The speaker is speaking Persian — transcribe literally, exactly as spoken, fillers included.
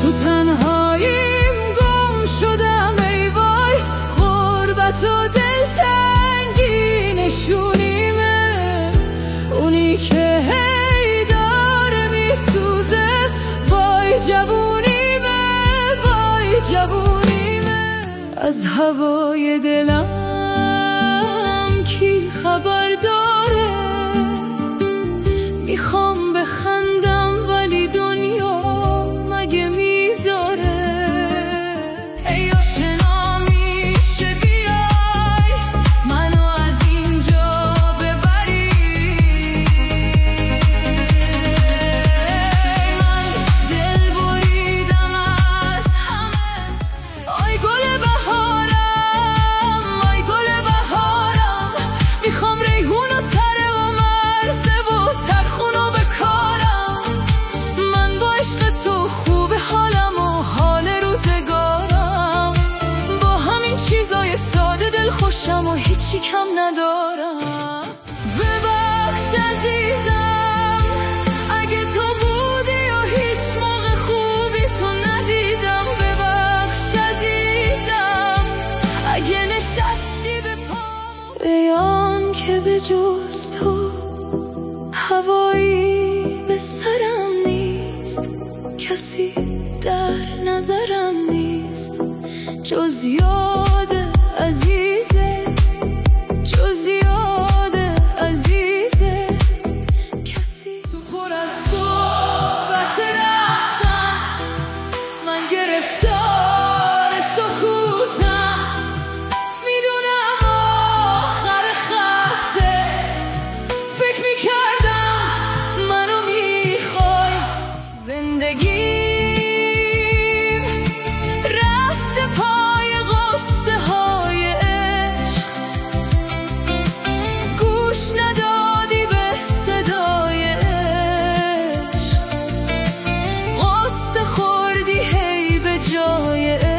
تو تنهاییم گم شدم ای وای، غربت و دلتنگی نشونیمه، اونی که هی داره میسوزه. وای جوونیمه، وای جوونیمه. از هوای دلم کی خبر داره؟ میخوام بخندم ولی دنیا مگه میذاره؟ ای آشنا میشه بیای منو از اینجا ببری؟ من دل بریدم از همه. آی گل بهارم، آی گل بهارم، میخوام ریحون و تره و مرزه و ترخون و بکارم. من با عشق تو خوب حالم و حال روزگارم، با همین چیزای ساده دل خوشم و هیچی کم ندارم. ببخش عزیزم اگه تو بودی و هیچ موقع خوبی تو ندیدم. ببخش عزیزم اگه نشستی به پامو. ای آن که به جز تو هوایی به سرم نیست، کسی در نظرم نیست جز یاد عزیزت، جز یاد عزیزت. کسی تو پر از صحبت رفتن، من گرفتار سکوتم. میدونم آخر خطه، فکر میکردم منو میخوای. زندگیم رفته پای غصه های عشق، گوش ندادی به صدای عشق، غصه خوردی هی به جای عشق.